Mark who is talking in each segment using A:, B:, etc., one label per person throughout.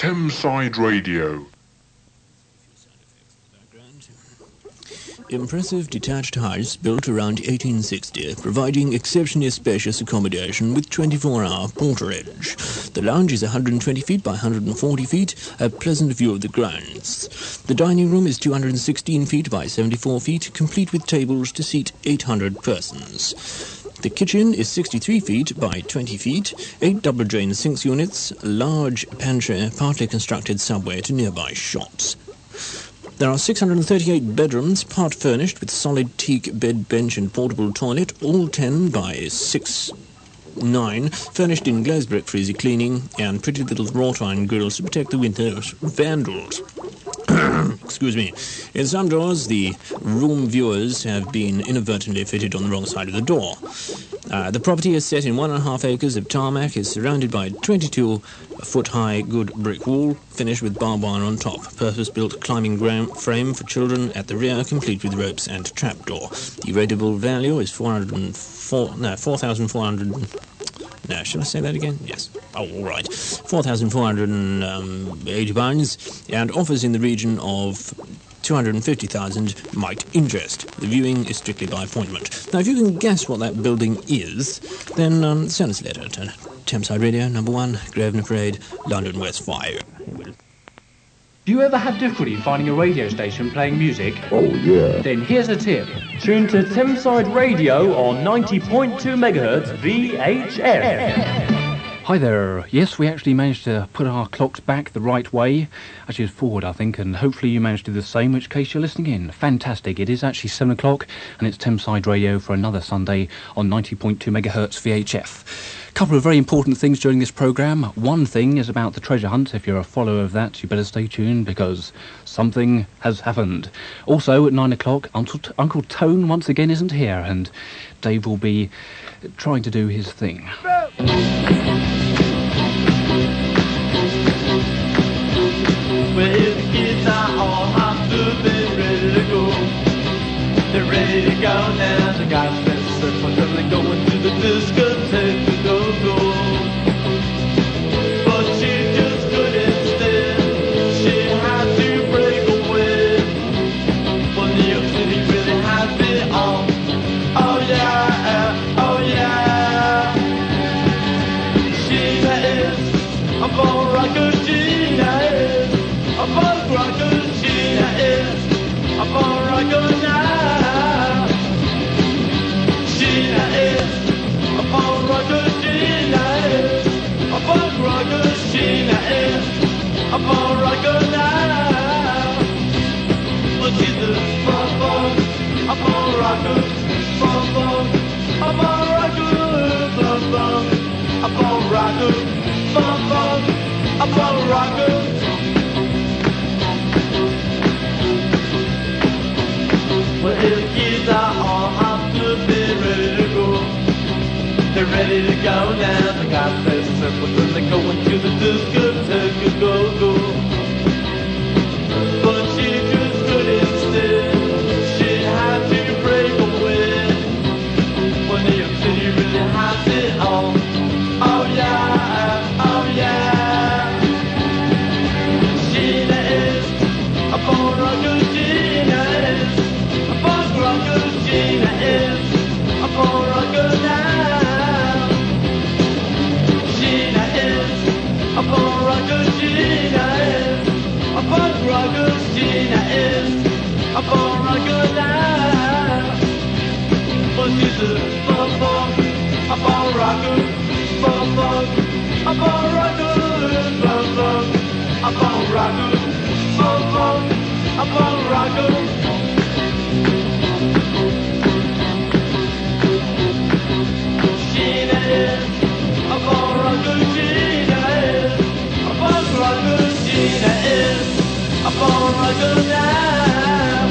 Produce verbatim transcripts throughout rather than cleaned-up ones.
A: Thameside Radio.
B: Impressive detached house built around eighteen sixty, providing exceptionally spacious accommodation with twenty-four hour porterage. The lounge is one hundred twenty feet by one hundred forty feet, a pleasant view of the grounds. The dining room is two hundred sixteen feet by seventy-four feet, complete with tables to seat eight hundred persons. The kitchen is sixty-three feet by twenty feet, eight double drain sinks units, a large pantry, partly constructed subway to nearby shops. There are six hundred thirty-eight bedrooms, part furnished with solid teak bed, bench and portable toilet, all ten by six nine, furnished in glazed brick for easy cleaning, and pretty little wrought iron grills to protect the winter's vandals. Excuse me. In some doors, the room viewers have been inadvertently fitted on the wrong side of the door. Uh, the property is set in one and a half acres of tarmac, is surrounded by a twenty-two foot high good brick wall, finished with barbed wire on top. Purpose-built climbing ground frame for children at the rear, complete with ropes and trapdoor. The rateable value is four hundred four, no, four thousand four hundred. No, should I say that again? Yes. Oh, all right. four thousand four hundred eighty pounds, and offers in the region of two hundred fifty thousand might interest. The viewing is strictly by appointment. Now, if you can guess what that building is, then um, send us a letter to Thameside Radio, number one, Grosvenor Parade, London West five.
C: Do you ever have difficulty finding a radio station playing music?
D: Oh, yeah.
C: Then here's a tip.
E: Tune to Thameside Radio on ninety point two megahertz V H F.
F: Hi there. Yes, we actually managed to put our clocks back the right way. Actually, it's forward, I think, and hopefully you managed to do the same, in which case you're listening in. Fantastic. It is actually seven o'clock, and it's Thameside Radio for another Sunday on ninety point two megahertz V H F. A couple of very important things during this programme. One thing is about the treasure hunt. If you're a follower of that, you better stay tuned, because something has happened. Also, at nine o'clock, Uncle, T- Uncle Tone once again isn't here, and Dave will be trying to do his thing.
G: Well, the kids are all hopped up and ready to go. They're ready to go now. They got their surfers and they're going to the discotheque to go go. But she just couldn't stand. She had to break away. But New York City really has it all. Oh yeah, oh yeah. She is a bone rocker. She is a bone rocker. She is a bone rocker now. She is a bone rocker. She is a bone rocker. She is a bone rocker now. But she's a bone bone, a bone rocker, bone bone, a bone rocker, bone bone, a bone rocker, bone bone, a bone rocker. Well, the kids are all hopped up, they're ready to go. They're ready to go now. They got their circles and they're going to the discotheque to go go. But she just couldn't stay. She had to break away. Well, New York City really has it all. Oh yeah, oh yeah. She is a bone rocker. She is a bone rocker. She is a bone rocker now. She is a bone rocker. She is a bone rocker. She is a bone rocker now. But she's a bone bone, a bone rocker, bone bone, a bone rocker, bone bone, a bone rocker, bone bone, a bone rocker. She is a bone rocker. She is a bone rocker. She is a bone rocker now.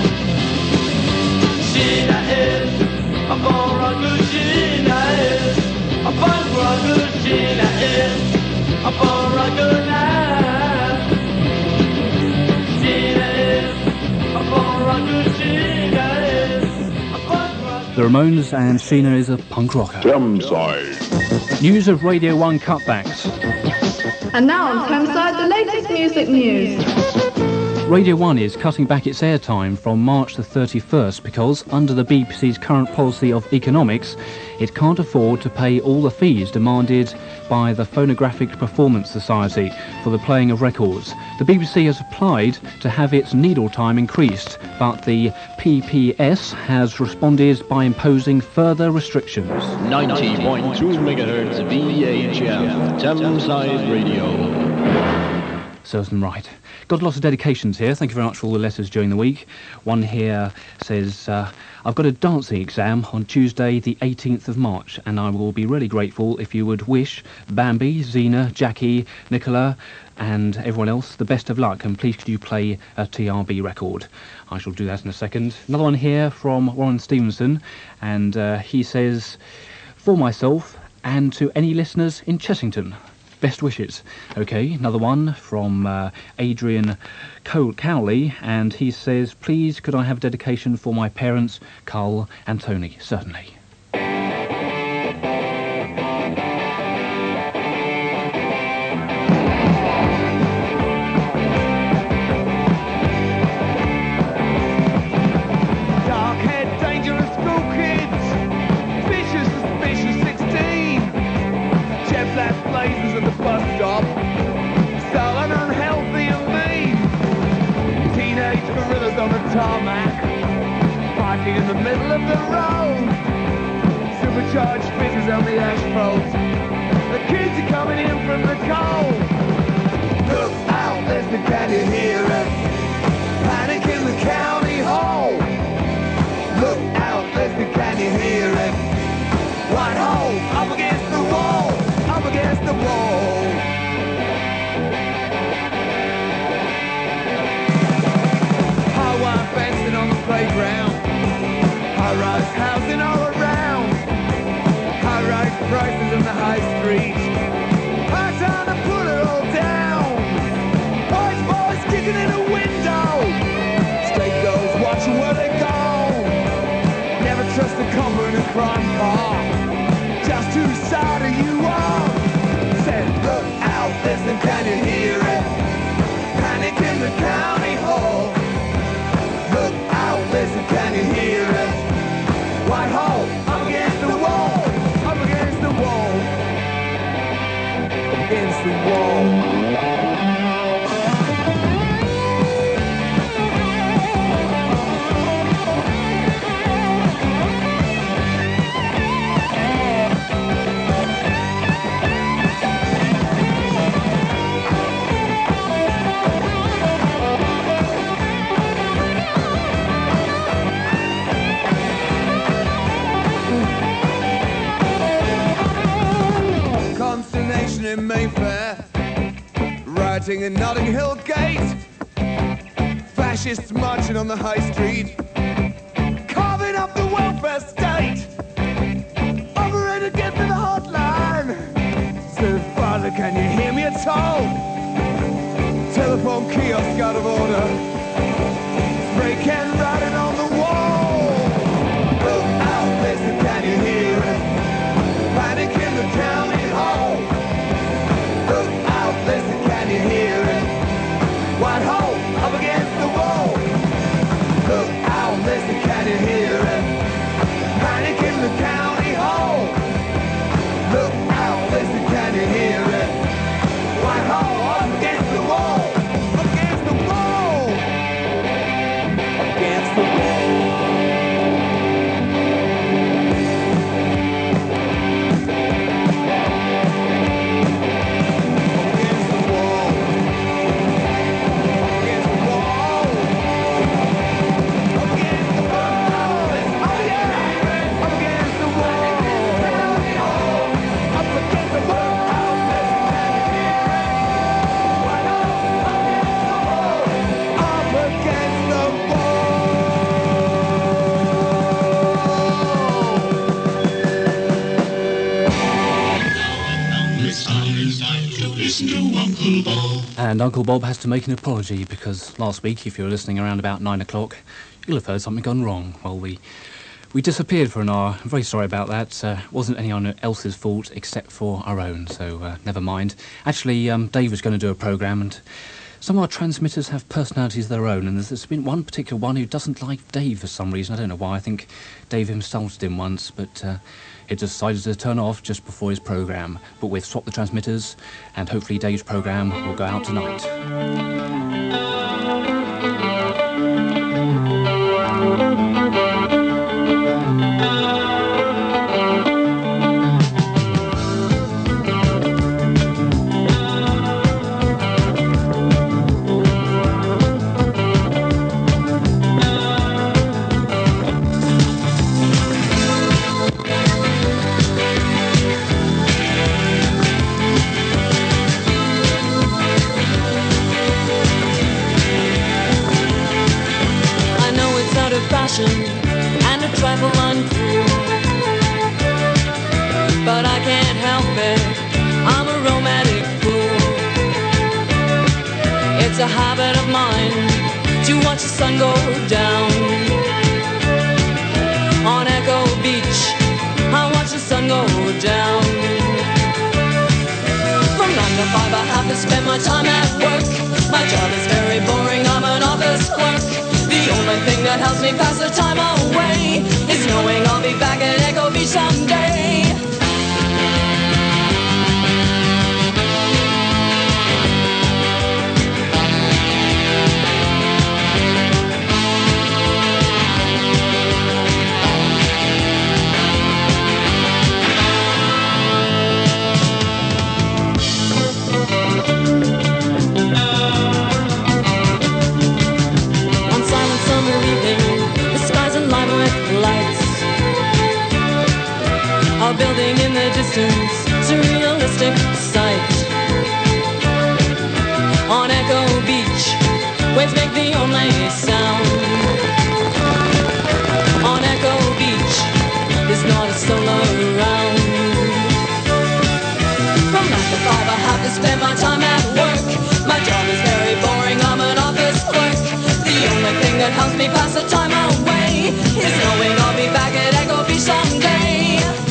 G: She is a bone rocker. She is a bone rocker. She is a bone rocker now. She is a bone rocker. She is a bone rocker.
F: The Ramones and Sheena is a punk rocker.
A: Thameside.
F: News of Radio one cutbacks.
H: And now on Thameside, the latest music
D: Classic News.
F: Radio one is cutting back its airtime from March the thirty-first because, under the B B C's current policy of economics, it can't afford to pay all the fees demanded by the Phonographic Performance Society for the playing of records. The B B C has applied to have its needle time increased, but the P P S has responded by imposing further restrictions.
H: ninety point two megahertz V H F, Thameside Radio.
F: Serves them right. Got lots of dedications here. Thank you very much for all the letters during the week. One here says, uh, I've got a dancing exam on Tuesday the eighteenth of March, and I will be really grateful if you would wish Bambi, Zena, Jackie, Nicola and everyone else the best of luck, and please could you play a T R B record. I shall do that in a second. Another one here from Warren Stevenson, and uh, he says, for myself and to any listeners in Chessington, best wishes. Okay, another one from uh, Adrian Col- Cowley, and he says, please could I have a dedication for my parents, Carl and Tony? Certainly.
G: Dark-haired, dangerous school kids, vicious, suspicious sixteen, jet black blazers at the bus stop, sullen, unhealthy and mean, teenage gorillas on the tarmac, fighting in the middle of the road, supercharged fizzes on the asphalt, the kids are coming in from the cold. Look out, listen, can you hear it? Panic in the county hall. Look out, listen, can you hear it? Whitehall, up against the wall, up against the wall. High wire fencing on the playground, high-rise housing all around, high-rise prices in the high street, high time to put it all down. Boys, boys kicking in a window, state girls watching where they go. Never trust a copper in a crime car, just whose side are you on? Said, look out, listen, can you hear it? Panic in the county hall. Look out, listen, can you hear it? Whitehall, up against the wall, up against the wall, up against the wall. Consternation in Mayfair, rioting in Notting Hill Gate, fascists marching on the high street, carving up the welfare state. Operator, get to the hotline. Said, Father, can you hear me at all? Telephone kiosk out of order, spray can writing on the wall. Look out, listen, can you hear it? Panic in the county hall. Look out, listen, can you hear it? Whitehall, up against the wall. Look out, listen, can you hear it? Panic in the county hall. Look out, listen, can you hear it? Whitehall, up against the wall. Up against the wall. Up against the wall.
F: And Uncle Bob has to make an apology because last week, if you were listening around about nine o'clock, you'll have heard something gone wrong. Well, we we disappeared for an hour. I'm very sorry about that. Uh, wasn't anyone else's fault except for our own, so uh, never mind. Actually, um, Dave was going to do a programme, and some of our transmitters have personalities of their own, and there's, there's been one particular one who doesn't like Dave for some reason. I don't know why. I think Dave insulted him once, but uh, it decided to turn off just before his programme. But we've swapped the transmitters, and hopefully Dave's programme will go out tonight.
D: And a trifle uncool, but I can't help it, I'm a romantic fool. It's a habit of mine to watch the sun go down. On Echo Beach, I watch the sun go down. From nine to five I have to spend my time at work. My job is very boring, I'm an office clerk. The only thing that helps me pass the time away is knowing I'll be back at Echo Beach someday. A building in the distance, surrealistic sight. On Echo Beach, waves make the only sound. On Echo Beach, there's not a soul around. From nine to five I have to spend my time at work. My job is very boring, I'm an office clerk. The only thing that helps me pass the time away is knowing I'll be back at Echo Beach someday.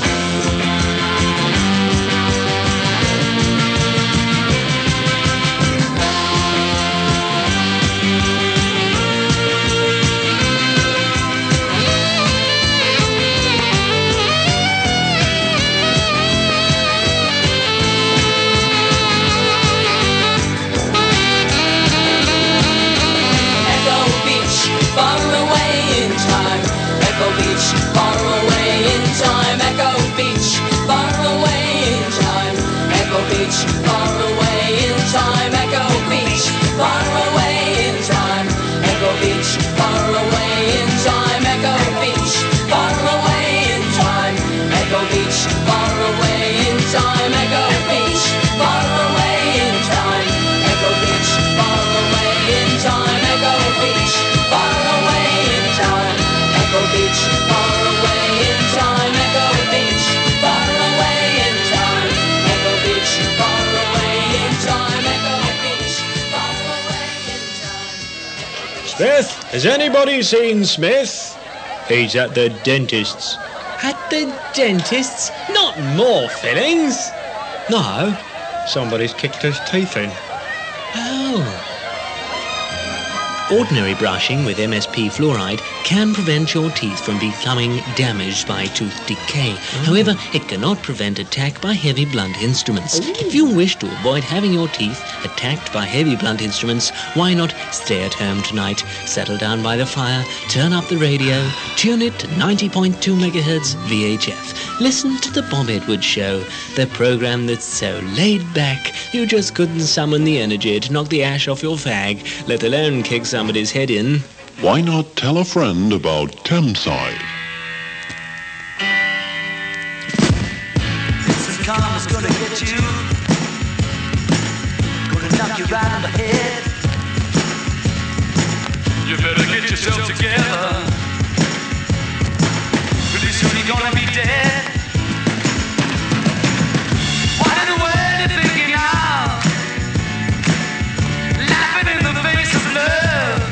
D: Far away in time, Echo Beach, far away in time, Echo Beach, far away in time, Echo Beach, far away in time, Echo Beach, far away in time, Echo Beach, far away in time, Echo Beach, far away in time, Echo Beach, far away in time, Echo Beach, far away in time, Echo Beach, far away in time, Echo Beach, far away in time, Echo Beach, far away in time, Echo Beach, far away in time, Echo Beach, far away in time.
I: Smith? Has anybody seen Smith? He's at the dentist's.
J: At the dentist's? Not more fillings?
I: No, somebody's kicked his teeth in.
J: Oh. Ordinary brushing with M S P fluoride can prevent your teeth from becoming damaged by tooth decay. Oh. However, it cannot prevent attack by heavy blunt instruments. Ooh. If you wish to avoid having your teeth attacked by heavy blunt instruments, why not stay at home tonight, settle down by the fire, turn up the radio, tune it to ninety point two megahertz V H F. Listen to The Bob Edwards Show, the program that's so laid back you just couldn't summon the energy to knock the ash off your fag, let alone kick somebody's head in.
A: Why not tell a friend about Thameside?
G: This karma's gonna get you, gonna knock you right on the head. You better get yourself together, pretty soon you're gonna be dead. What in the world you thinking of? Laughing in the face of love.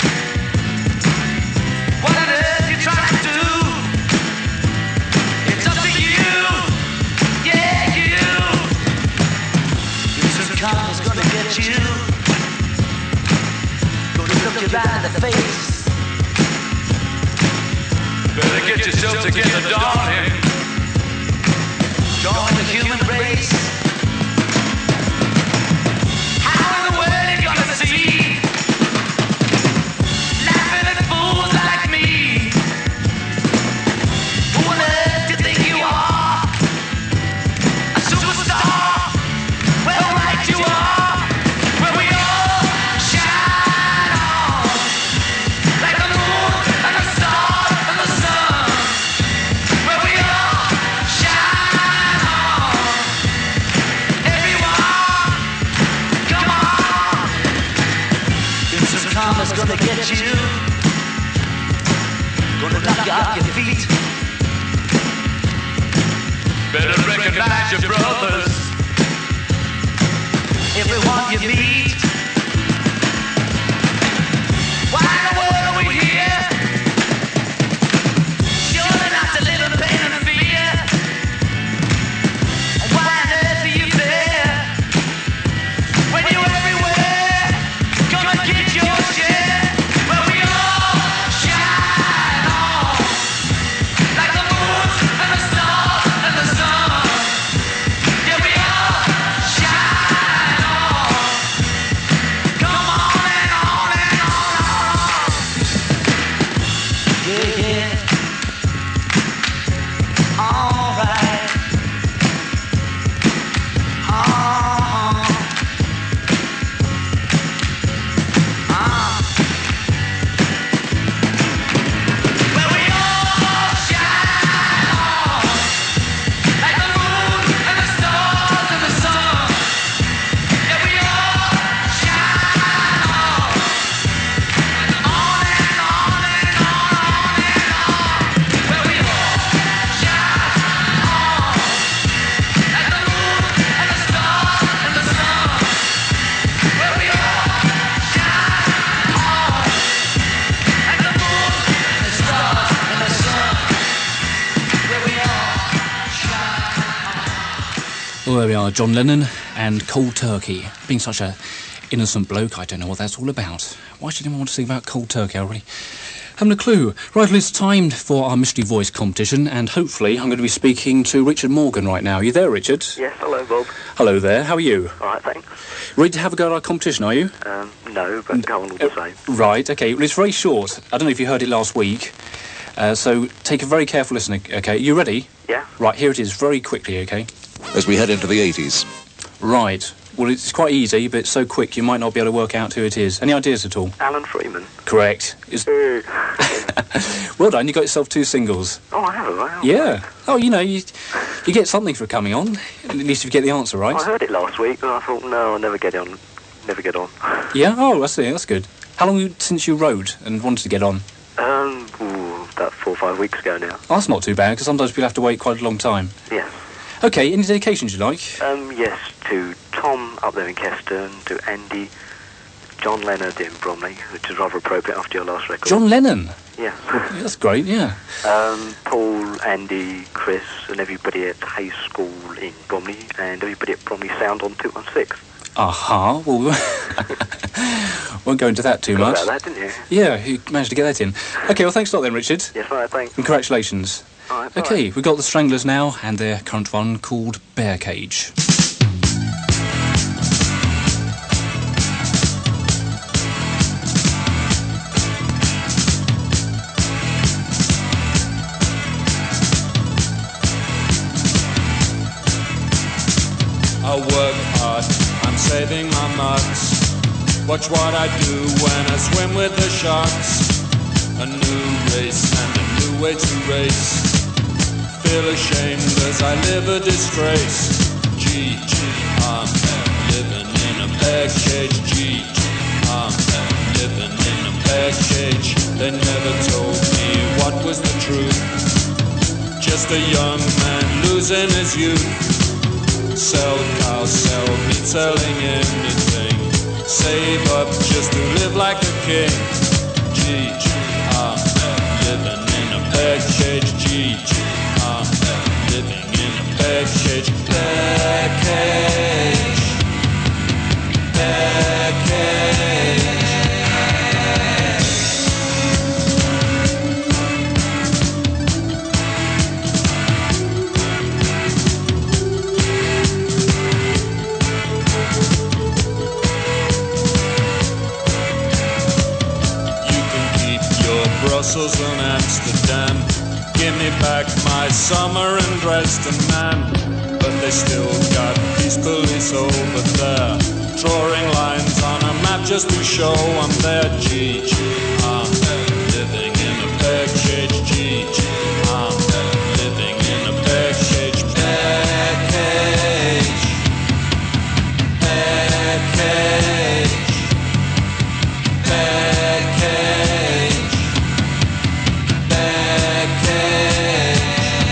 G: What on earth you trying to do? It's up to you, yeah, you. This karma's gonna get you.
K: look you right in the face.
G: Better get yourself together, darling.
K: Join the human race.
G: How in the world are you gonna see laughing at fools like me?
K: Who on earth do you think you are?
G: A superstar? Well, right you are. Where we all shine on like the moon and the stars and the sun. Where we all shine on. Everyone, come on.
K: Vincent Karma's gonna get you. Gonna knock you off your feet.
G: Better recognize your brothers.
K: Everyone you meet. Why in the world are we here? Surely not to live in pain and fear. Why on earth are you there?
G: When you're everywhere, gonna get your share. Where we all shine on like the moon and the stars and the sun. Yeah, we all shine on. Come on and on and on.
K: Yeah, yeah. Alright. Uh-huh. Uh.
G: Where we all shine on like the moon and the stars and the sun. Yeah, we all shine on. On and on and on and on. Where we all shine on like the moon and the stars and the sun. Where we all shine on like the moon and the stars and the sun. Where we all shine.
F: Well, there we are, John Lennon and Cold Turkey. Being such a innocent bloke, I don't know what that's all about. Why should anyone want to sing about cold turkey? I really haven't a clue. Right, well, it's time for our Mystery Voice competition, and hopefully I'm going to be speaking to Richard Morgan right now. Are you there, Richard?
L: Yes, hello, Bob.
F: Hello there, how are you?
L: All right, thanks.
F: Ready to have a go at our competition, are you?
L: Um, no, but go on all the same.
F: Right, okay, well, it's very short. I don't know if you heard it last week, uh, so take a very careful listen, okay? You ready?
L: Yeah.
F: Right, here it is, very quickly, okay?
M: As we head into the eighties.
F: Right. Well, it's quite easy, but it's so quick you might not be able to work out who it is. Any ideas at all?
L: Alan Freeman.
F: Correct. It's... Well done, you got yourself two singles.
L: Oh, I have, have I?
F: Yeah. Oh, you know, you you get something for coming on. At least if you get the answer right.
L: I heard it last week, but I thought, no, I'll never get on. Never get on.
F: Yeah? Oh, I see. That's good. How long since you rode and wanted to get on?
L: Um, ooh, about four or five weeks ago now.
F: Oh, that's not too bad, because sometimes people have to wait quite a long time.
L: Yes.
F: Okay, any dedications you like?
L: Um, yes, to Tom up there in Keston, to Andy, John Leonard in Bromley, which is rather appropriate after your last record.
F: John Lennon?
L: Yeah.
F: Yeah, that's great, yeah.
L: Um, Paul, Andy, Chris, and everybody at Hayes School in Bromley, and everybody at Bromley Sound on two one six.
F: Aha, well, won't go into that too
L: Forgot
F: much.
L: about that, didn't you?
F: Yeah, you managed to get that in. Okay, well, thanks a lot then, Richard.
L: Yes, right, thanks.
F: Congratulations.
L: All right, bye.
F: Okay, we've got the Stranglers now, and their current one called Bear Cage.
N: I work hard, I'm saving my marks. Watch what I do when I swim with the sharks. A new race and a new way to race. Feel ashamed as I live a disgrace. G G, I'm living in a bear cage. G G, I'm living in a bear cage. They never told me what was the truth. Just a young man losing his youth. Sell cows, sell meat, selling anything. Save up just to live like a king. G G, I'm living in a bear cage. G G, I'm living in a bear cage. Bear cage. Bear cage. Brussels and Amsterdam. Give me back my summer in Dresden, man. But they still got peace police over there, drawing lines on a map just to show I'm there. G G, I'm living in a package. G G, I'm living in a package. Package, package, package, package.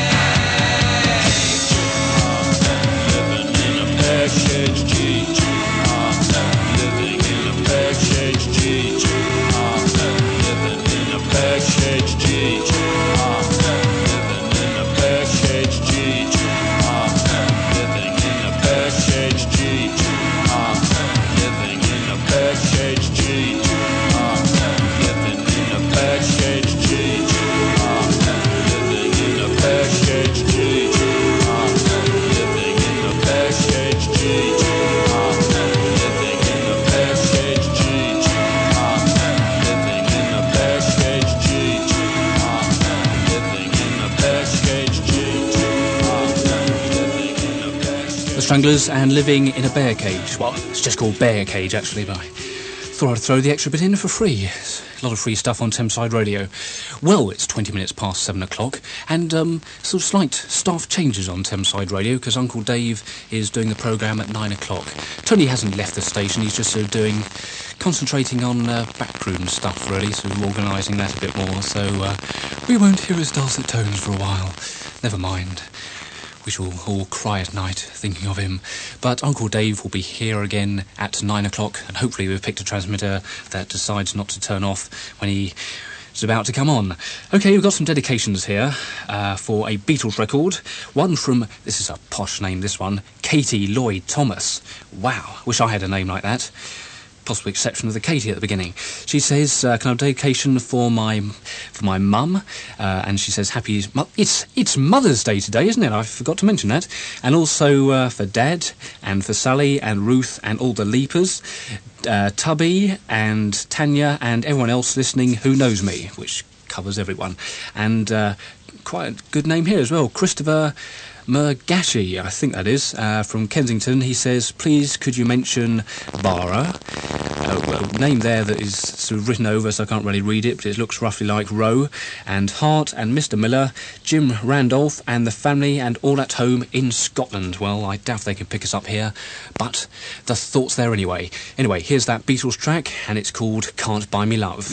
N: Living in a package. G G, I'm living in a package. G G, I'm living in a package. G G, I'm living in a package. G G, I'm living in a package. G G, I'm living in a package. G G, I'm living in a package. G G, I'm living in a package. G G, I'm living in a package. G G, I'm living in a package. G G, I'm living in a package. G G, I'm living in a package. G G, I'm living in a package.
F: The Stranglers and Living in a Bear Cage. Well, it's just called Bear Cage, actually, but I thought I'd throw the extra bit in for free. It's a lot of free stuff on Thameside Radio. Well, it's twenty minutes past seven o'clock, and um, sort of slight staff changes on Thameside Radio, because Uncle Dave is doing the programme at nine o'clock. Tony hasn't left the station, he's just sort of doing, concentrating on uh, backroom stuff, really, sort of organising that a bit more, so uh, we won't hear his dulcet tones for a while. Never mind. We shall all cry at night thinking of him. But Uncle Dave will be here again at nine o'clock, and hopefully we've picked a transmitter that decides not to turn off when he is about to come on. OK, we've got some dedications here uh, for a Beatles record. One from, this is a posh name, this one, Katie Lloyd Thomas. Wow, wish I had a name like that. Possible exception of the Katie at the beginning. She says, uh, "Can I have a dedication for my for my mum?" Uh, and she says, "Happy it's it's Mother's Day today, isn't it? I forgot to mention that." And also uh, for Dad and for Sally and Ruth and all the Leapers, uh, Tubby and Tanya and everyone else listening who knows me, which covers everyone. And uh, quite a good name here as well, Christopher Murgashi, I think that is, uh, from Kensington. He says, "Please could you mention Bara?" Uh, well, name there that is sort of written over, so I can't really read it, but it looks roughly like Roe, and Hart and Mister Miller, Jim Randolph and the family and all at home in Scotland. Well, I doubt they can pick us up here, but the thought's there anyway. Anyway, here's that Beatles track, and it's called Can't Buy Me Love.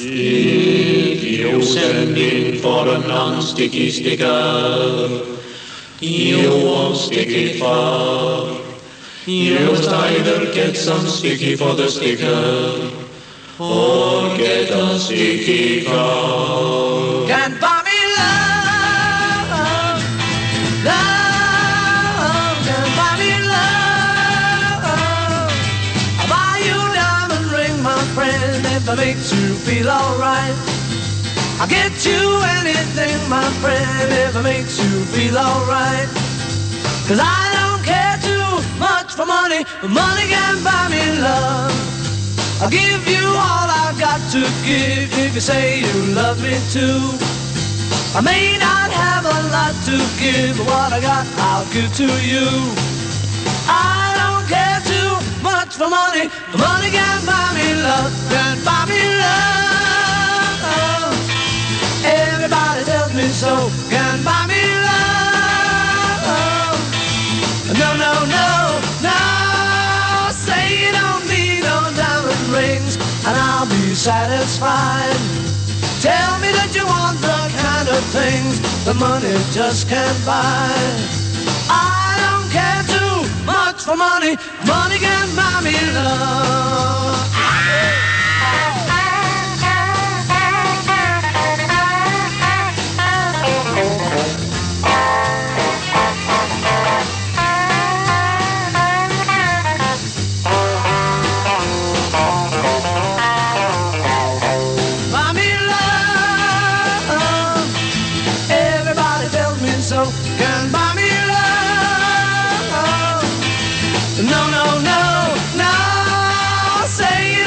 O: If you're sending for a non-sticky sticker, you won't stick it far. You must either get some sticky for the sticker, or get a sticky car.
D: Can't buy me love, love, can't buy me love. I'll buy you a diamond ring, my friend, if it makes you feel alright. I'll get you anything, my friend, if it makes you feel alright. Cause I don't care too much for money, but money can buy me love. I'll give you all I've got to give if you say you love me too. I may not have a lot to give, but what I got I'll give to you. I don't care too much for money, but money can buy me love, can buy me love. Everybody tells me so, can buy me love. No, no, no, no, say you don't need no diamond rings, and I'll be satisfied. Tell me that you want the kind of things the money just can't buy. I don't care too much for money, money can buy me love. No, no, no, no, say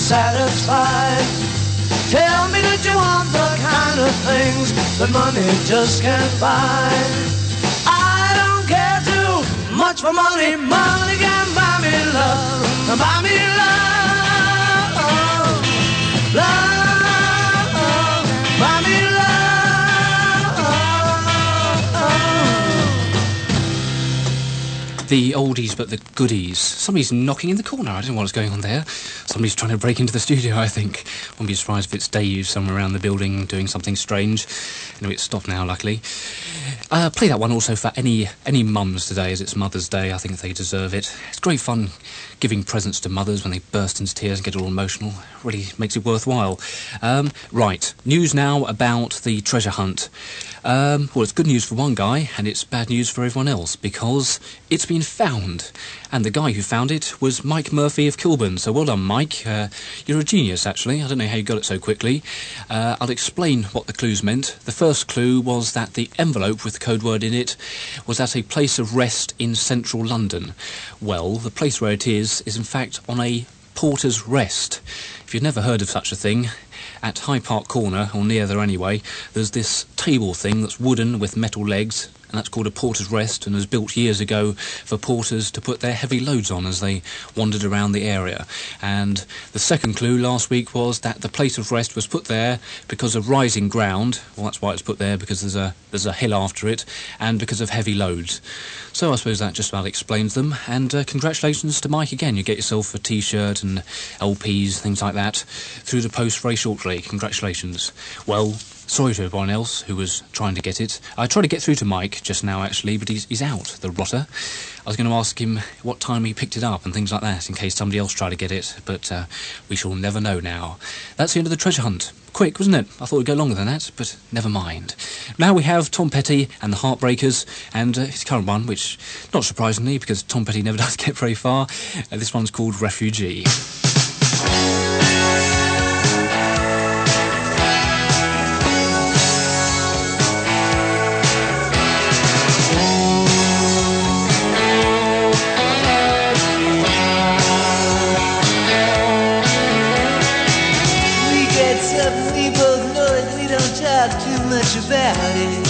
P: satisfied. Tell me that you want the kind of things that money just can't buy. I don't care too much for money. Money can buy me love, buy me love, love, buy me love.
F: The oldies but the goodies. Somebody's knocking in the corner. I don't know what's going on there. Somebody's trying to break into the studio, I think. Won't be surprised if it's Dave somewhere around the building doing something strange. Anyway, it's stopped now, luckily. Uh, play that one also for any any mums today, as it's Mother's Day. I think they deserve it. It's great fun giving presents to mothers when they burst into tears and get all emotional. Really makes it worthwhile. Um, right, news now about the treasure hunt. Um, well, it's good news for one guy, and it's bad news for everyone else, because it's been found. And the guy who found it was Mike Murphy of Kilburn. So well done, Mike. Uh, you're a genius, actually. I don't know how you got it so quickly. Uh, I'll explain what the clues meant. The first clue was that the envelope with the code word in it was at a place of rest in central London. Well, the place where it is is in fact on a Porter's Rest. If you've never heard of such a thing, at High Park Corner, or near there anyway, there's this table thing that's wooden with metal legs, and that's called a Porter's Rest, and was built years ago for porters to put their heavy loads on as they wandered around the area. And the second clue last week was that the place of rest was put there because of rising ground. Well, that's why it's put there, because there's a there's a hill after it, and because of heavy loads. So I suppose that just about explains them. And uh, congratulations to Mike again. You get yourself a T-shirt and L Ps, things like that, through the post very shortly. Congratulations. Well, sorry to everyone else who was trying to get it. I tried to get through to Mike just now, actually, but he's, he's out, the rotter. I was going to ask him what time he picked it up and things like that, in case somebody else tried to get it, but uh, we shall never know now. That's the end of the treasure hunt. Quick, wasn't it? I thought it would go longer than that, but never mind. Now we have Tom Petty and the Heartbreakers, and uh, his current one, which, not surprisingly, because Tom Petty never does get very far, uh, this one's called Refugee.
P: About it,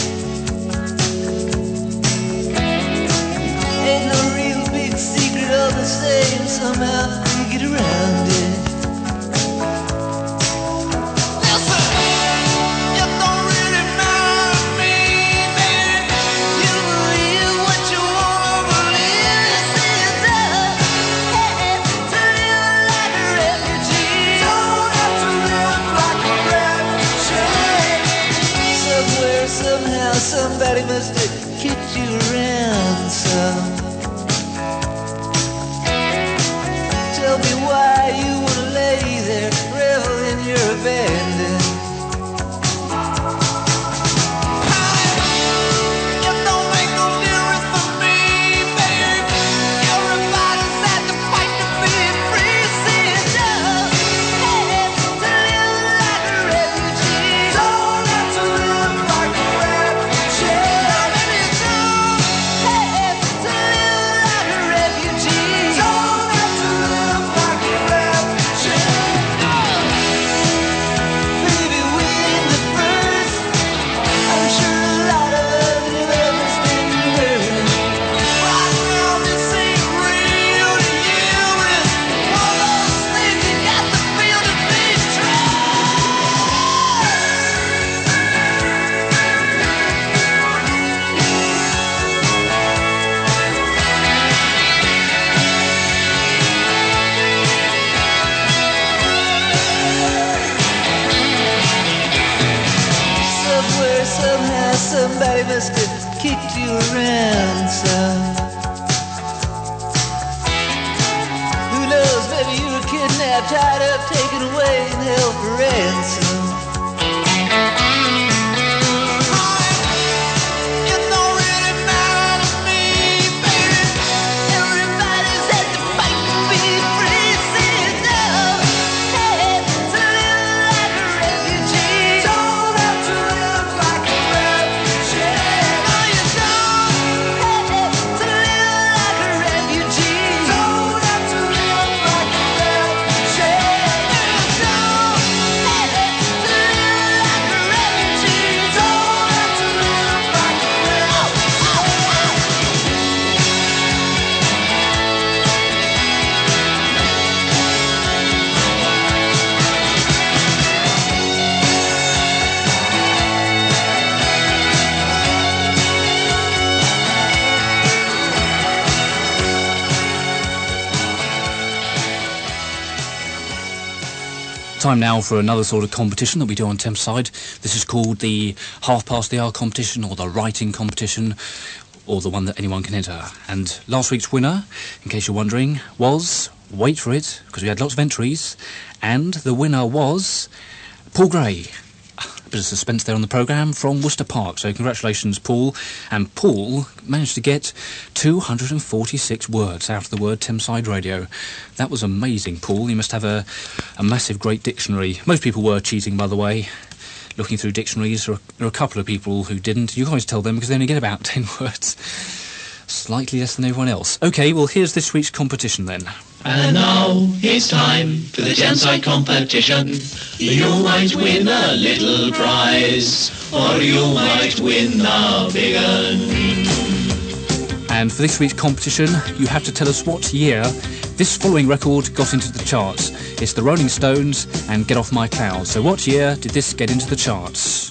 P: ain't no real big secret, all the same, somehow we get around it. Listen, it don't really matter to me, baby. You believe what you wanna believe. It's up, hey, to live like a refugee. Don't have to live like a refugee. Somewhere, somehow, somebody must have kicked you around some. Tell me why you wanna lay there, revel in your abandon. It don't make no difference for me, baby. Everybody's had to fight to be free. See it does, hey, to live like a refugee. Don't have to live like a refugee. Maybe it's true, hey, to live like a refugee. Don't have to live like a refugee. Baby, we're the first. I'm sure a lot of us have ever been hurt. Right now, this ain't real to you. It's one of those things you got to feel to be true. Somewhere, somehow, somebody must have kicked you around some. Who knows, maybe you were kidnapped, tied up, taken away, and held for ransom. It don't really matter to me, baby. Everybody's had to fight to be free. See it now, hey, to live like a refugee. Don't have to live like a refugee. No, you don't, hey, to live like a refugee. Don't have to live like a refugee.
F: Time now for another sort of competition that we do on Thameside. This is called the half past the hour competition, or the writing competition, or the one that anyone can enter. And last week's winner, in case you're wondering, was, wait for it, because we had lots of entries, and the winner was Paul Gray. A bit of suspense there on the programme, from Worcester Park, so congratulations, Paul. And Paul managed to get two hundred forty-six words out of the word Thameside Radio. That was amazing, Paul. You must have a, a massive, great dictionary. Most people were cheating, by the way, looking through dictionaries. There are, there are a couple of people who didn't. You can always tell them, because they only get about ten words. Slightly less than everyone else. OK, well, here's this week's competition, then.
O: And now it's time for the Thameside competition. You might win a little prize, or you might win a big un.
F: And for this week's competition, you have to tell us what year this following record got into the charts. It's the Rolling Stones and Get Off My Cloud. So what year did this get into the charts?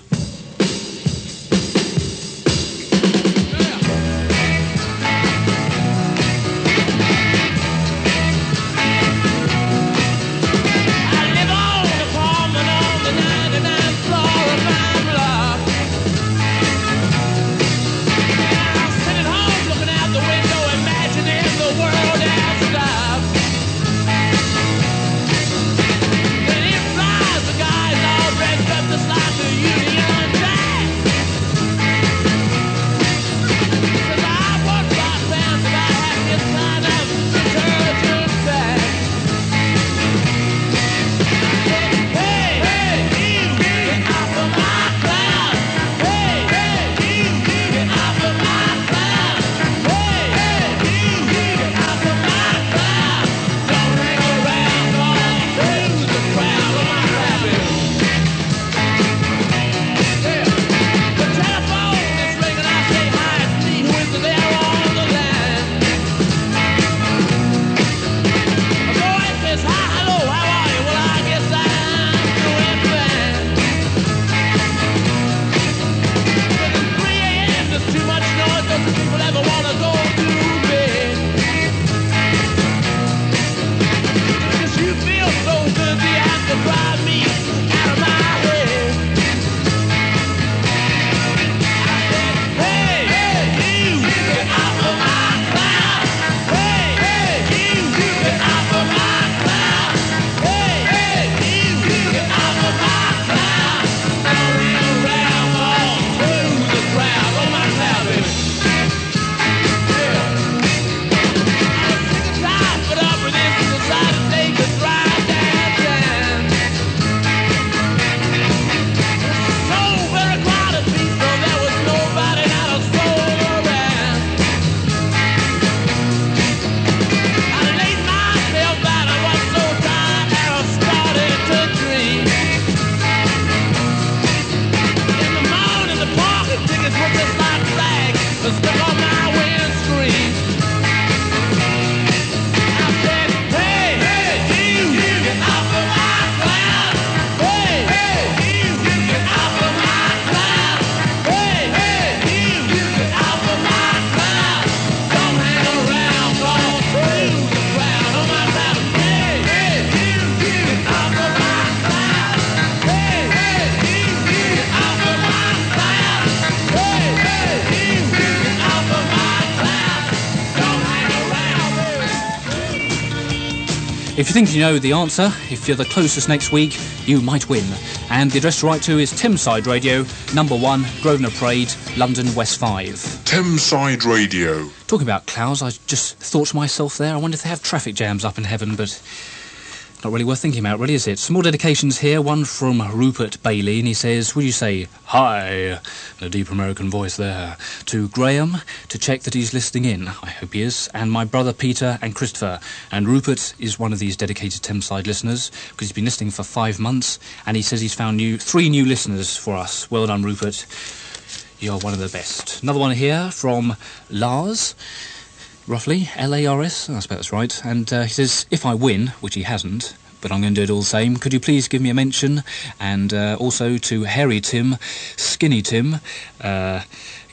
F: If you think you know the answer, if you're the closest next week, you might win. And the address to write to is Thameside Radio, number one, Grosvenor Parade, London, West five.
A: Thameside Radio.
F: Talking about clouds, I just thought to myself there, I wonder if they have traffic jams up in heaven, but not really worth thinking about, really, is it? Some more dedications here, one from Rupert Bailey, and he says, would you say, hi, in a deep American voice there, to Graham, to check that he's listening in, I hope he is, and my brother Peter and Christopher. And Rupert is one of these dedicated Thameside listeners, because he's been listening for five months, and he says he's found new, three new listeners for us. Well done, Rupert. You're one of the best. Another one here from Lars. Roughly, L A R S, I suppose that's right. And uh, he says, if I win, which he hasn't, but I'm going to do it all the same, could you please give me a mention? And uh, also to Hairy Tim, Skinny Tim, uh,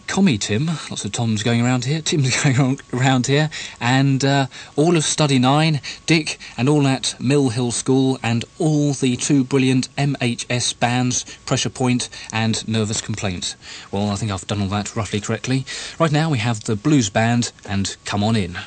F: commie Tim, lots of Toms going around here, Tim's going on around here, and uh, all of Study nine, Dick, and all at Mill Hill School, and all the two brilliant M H S bands, Pressure Point and Nervous Complaint. Well, I think I've done all that roughly correctly. Right now we have the Blues Band and Come On In.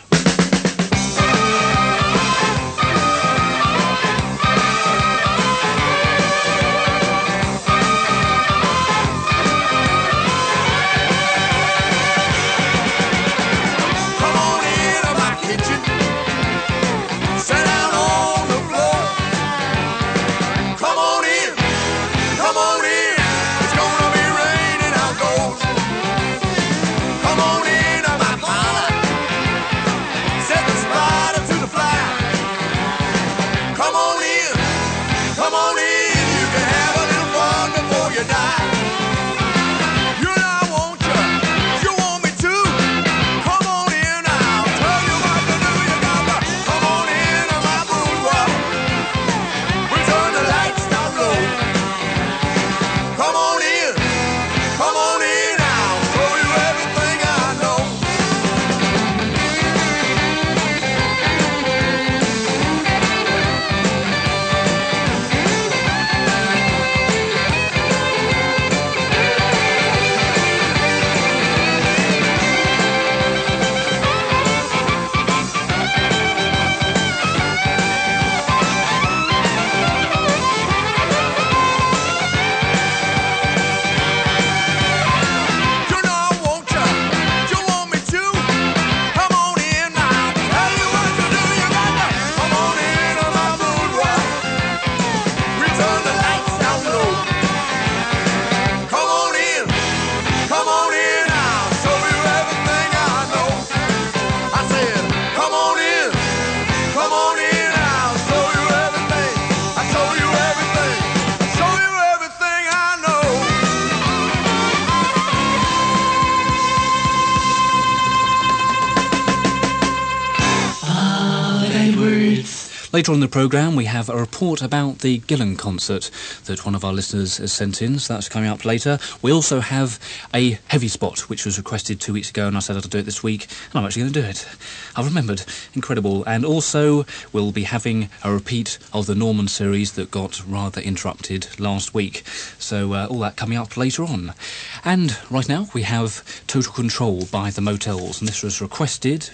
F: Later on in the programme, we have a report about the Gillan concert that one of our listeners has sent in, so that's coming up later. We also have a heavy spot, which was requested two weeks ago, and I said I'd do it this week, and I'm actually going to do it. I've remembered. Incredible. And also, we'll be having a repeat of the Norman series that got rather interrupted last week. So uh, all that coming up later on. And right now, we have Total Control by the Motels, and this was requested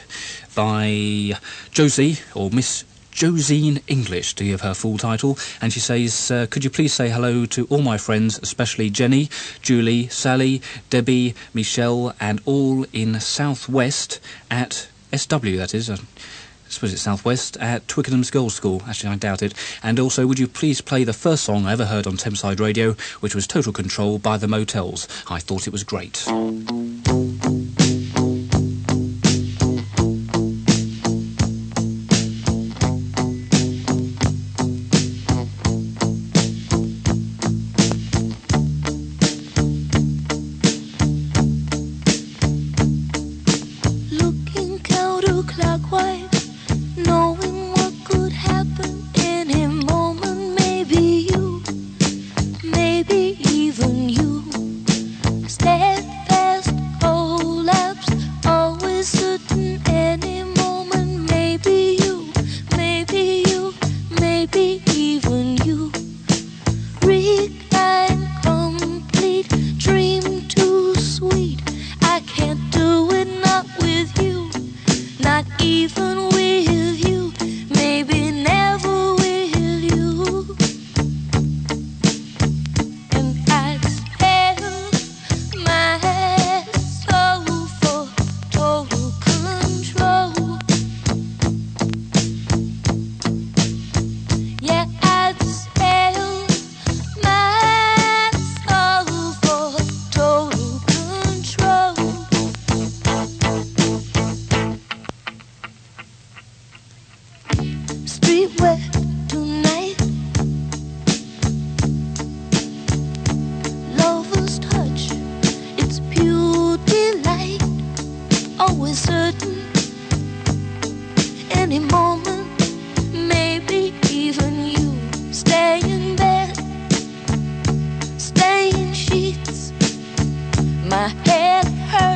F: by Josie, or Miss Josine English, to give her full title, and she says, uh, could you please say hello to all my friends, especially Jenny, Julie, Sally, Debbie, Michelle, and all in Southwest at S W, that is, uh, I suppose it's Southwest, at Twickenham's Girls' School. Actually, I doubt it. And also, would you please play the first song I ever heard on Thameside Radio, which was Total Control by the Motels. I thought it was great.
P: My head hurts.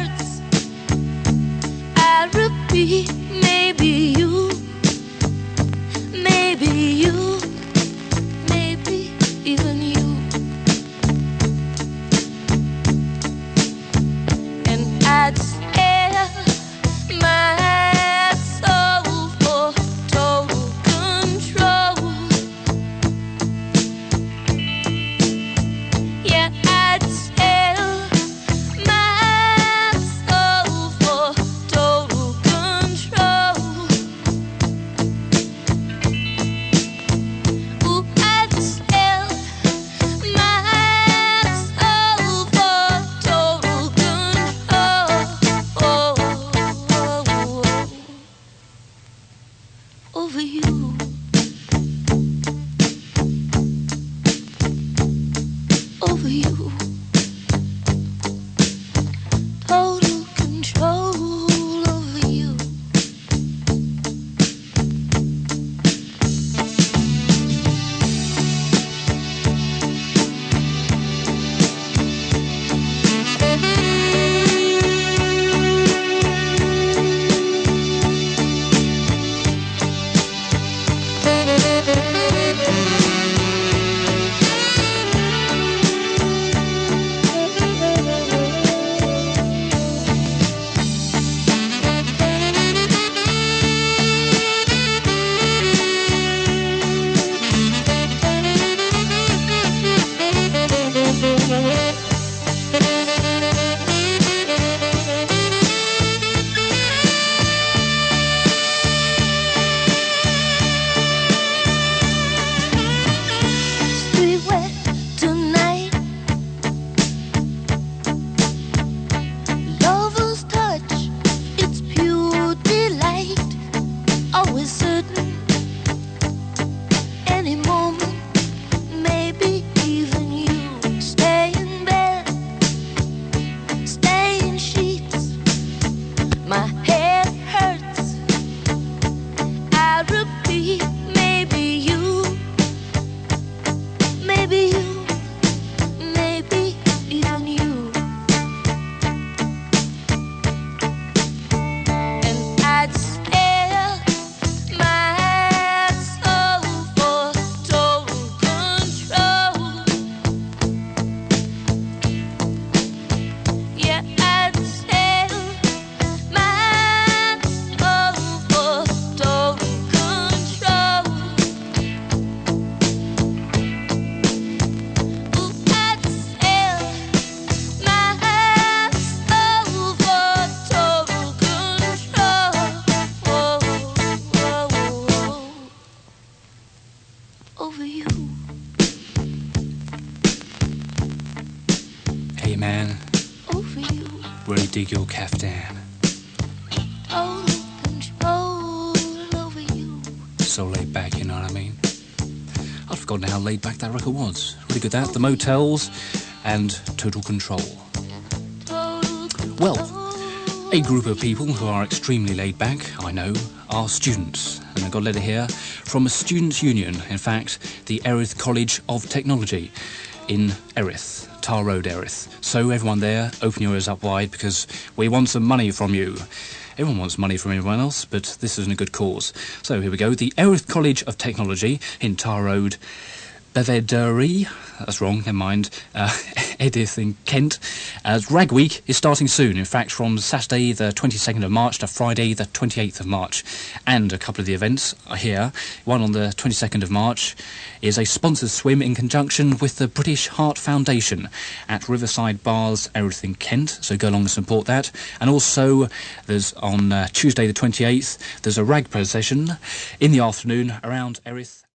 P: over you.
F: Hey man,
P: Over you.
F: really dig your caftan.
P: All in control over you.
F: So laid back, you know what I mean? I'd forgotten how laid back that record was. Really good that. The Motels and Total Control. Well, a group of people who are extremely laid back, I know, are students. And I got a letter here from a students' union, in fact, the Erith College of Technology in Erith, Tar Road, Erith. So everyone there, open your ears up wide because we want some money from you. Everyone wants money from everyone else, but this isn't a good cause. So here we go. The Erith College of Technology in Tar Road, Belvedere. That's wrong, never mind. Uh, Edith in Kent. Uh, Rag Week is starting soon. In fact, from Saturday the twenty-second of March to Friday the twenty-eighth of March. And a couple of the events are here. One on the twenty-second of March is a sponsored swim in conjunction with the British Heart Foundation at Riverside Baths, Erith in Kent. So go along and support that. And also, there's on uh, Tuesday the twenty-eighth, there's a rag procession in the afternoon around Erith.